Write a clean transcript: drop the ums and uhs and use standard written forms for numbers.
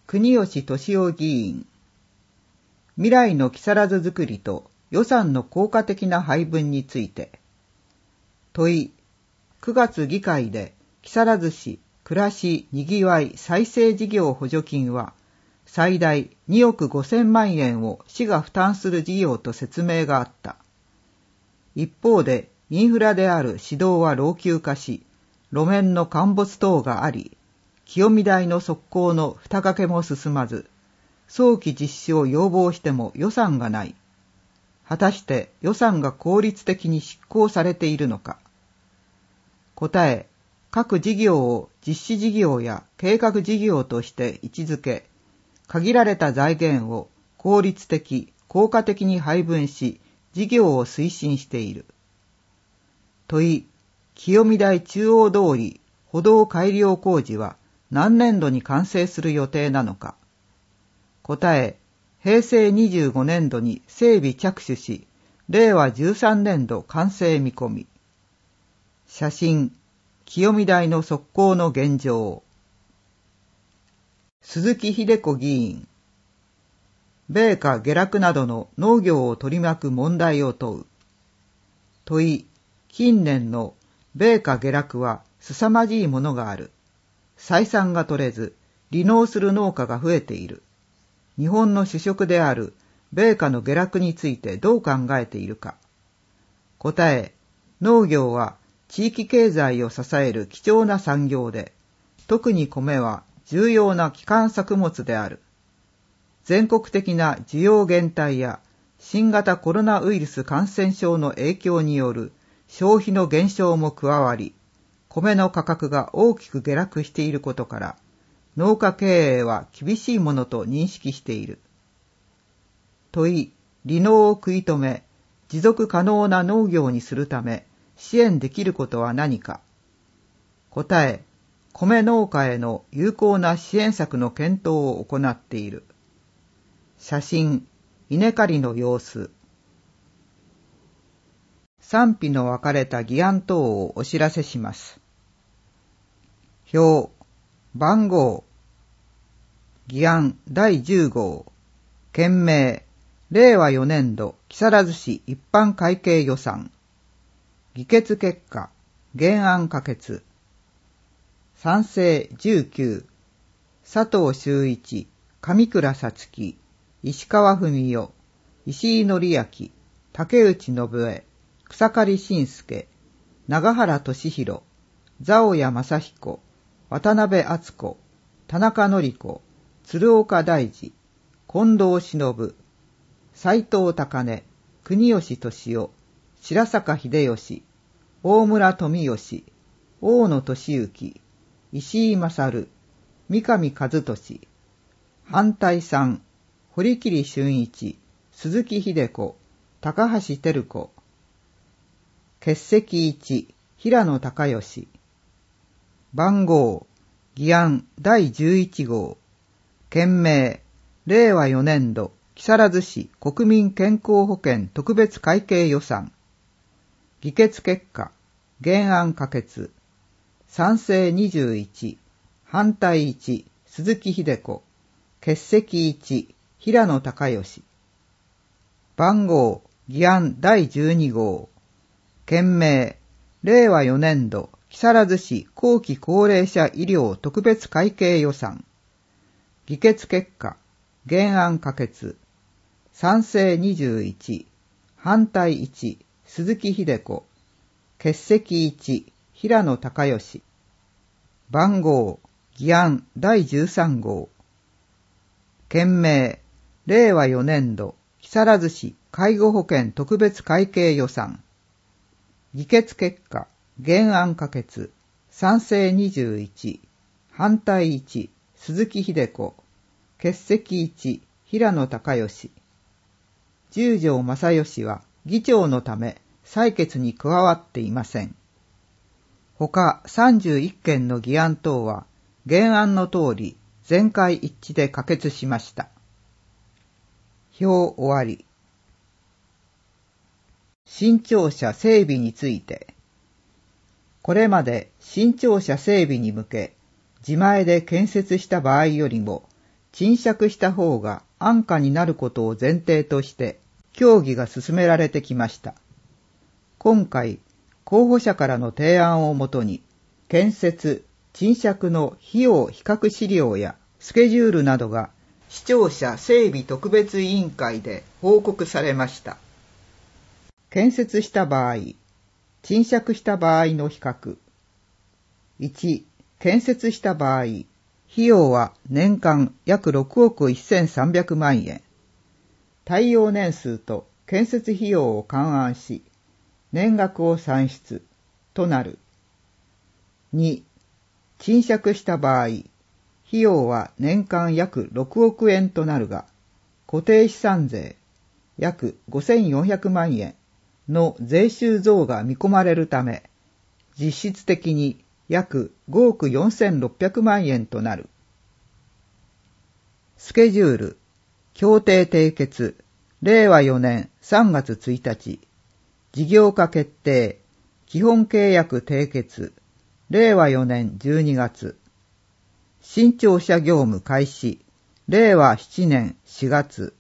国吉俊夫議員。未来の木更津づくりと予算の効果的な配分について。問い。9月議会で木更津市暮らしにぎわい再生事業補助金は最大2億5000万円を市が負担する事業と説明があった。一方でインフラである市道は老朽化し、路面の陥没等があり、清見台の側溝の蓋掛けも進まず、早期実施を要望しても予算がない。果たして予算が効率的に執行されているのか。答え、各事業を実施事業や計画事業として位置づけ、限られた財源を効率的、効果的に配分し、事業を推進している。問い、清見台中央通り歩道改良工事は何年度に完成する予定なのか。答え、平成25年度に整備着手し、令和13年度完成見込み。写真、清見台の側溝の現状。鈴木秀子議員。米価下落などの農業を取り巻く問題を問う。問い、近年の米価下落は凄まじいものがある。採算が取れず、離農する農家が増えている。日本の主食である米価の下落についてどう考えているか。答え、農業は地域経済を支える貴重な産業で、特に米は重要な基幹作物である。全国的な需要減退や新型コロナウイルス感染症の影響による消費の減少も加わり、米の価格が大きく下落していることから、農家経営は厳しいものと認識している。問い、離農を食い止め、持続可能な農業にするため、支援できることは何か。答え、米農家への有効な支援策の検討を行っている。写真、稲刈りの様子。賛否の分かれた議案等をお知らせします。表、番号。議案第10号。件名、令和4年度木更津市一般会計予算。議決結果、原案可決。賛成19、佐藤修一、上倉さつき、石川文代、石井紀明、竹内信江、草刈慎介、長原俊弘、蔵尾谷正彦、渡辺敦子、田中典子、鶴岡大二、近藤忍、斉藤高根、国吉俊夫、白坂秀義、大村富義、大野俊之、石井勝、三上和俊、反対3、堀切俊一、鈴木秀子、高橋照子。欠席1、平野孝義。番号、議案第11号。件名、令和4年度木更津市国民健康保険特別会計予算。議決結果、原案可決。賛成21、反対1、鈴木秀子。欠席1、平野孝義。番号、議案第12号。件名、令和4年度木更津市後期高齢者医療特別会計予算。議決結果、原案可決。賛成21、反対1、鈴木秀子。欠席1、平野孝義。番号、議案第13号。件名、令和4年度木更津市介護保険特別会計予算。議決結果、原案可決。賛成21、反対1、鈴木秀子。欠席1、平野孝義。十条正義は議長のため採決に加わっていません。他31件の議案等は原案の通り全会一致で可決しました。表終わり。新庁舎整備について。これまで新庁舎整備に向け自前で建設した場合よりも賃借した方が安価になることを前提として協議が進められてきました。今回、候補者からの提案をもとに、建設、賃借の費用比較資料やスケジュールなどが市庁舎整備特別委員会で報告されました。建設した場合、賃借した場合の比較。1、建設した場合、費用は年間約6億1300万円。耐用年数と建設費用を勘案し、年額を算出となる。2、賃借した場合、費用は年間約6億円となるが、固定資産税約5400万円の税収増が見込まれるため、実質的に約5億4600万円となる。スケジュール、協定締結、令和4年3月1日、事業化決定、基本契約締結、令和4年12月、新庁舎業務開始、令和7年4月、